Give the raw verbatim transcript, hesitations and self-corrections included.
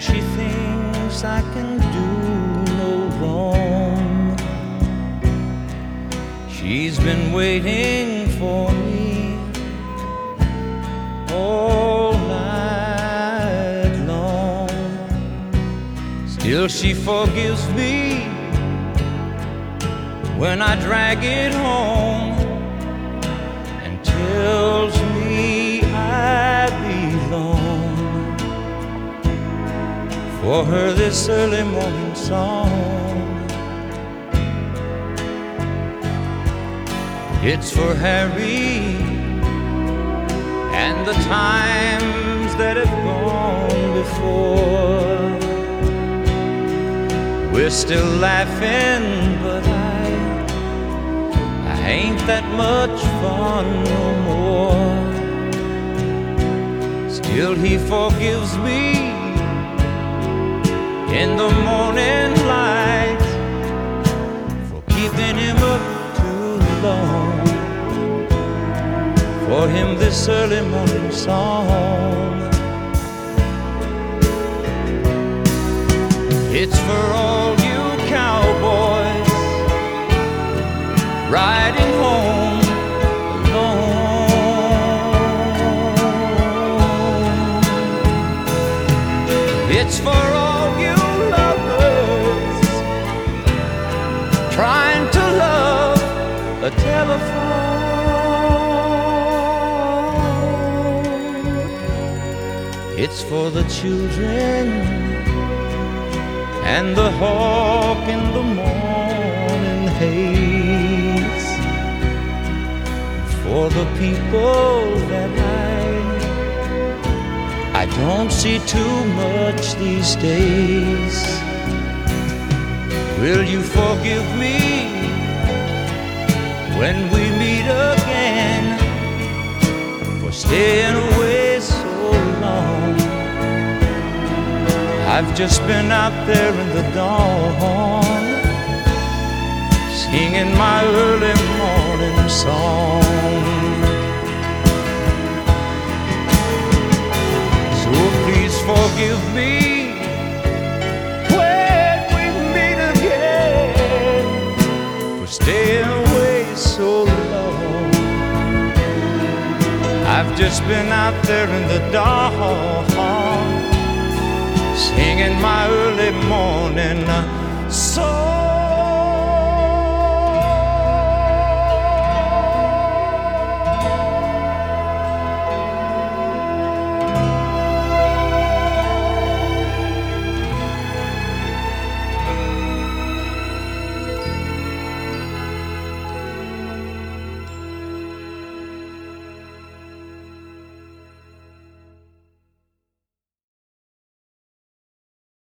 and she thinks I can do no wrong. She's been waiting for me all night long. Still she forgives me when I drag it home and tells me I belong. For her this early morning song, it's for Harry and the times that have gone before. We're still laughing, but I, I ain't that much fun no more. Still he forgives me in the morning light for keeping him up too long. For him this early morning song, it's for all you cowboys riding home alone. It's for all you lovers trying to love a telephone. It's for the children and the hawk in the morning haze, for the people that I I don't see too much these days. Will you forgive me when we meet again for staying away so long? I've just been out there in the dawn, singing my early morning song. So please forgive me when we meet again for staying away so long. I've just been out there in the dawn, singing my early morning song.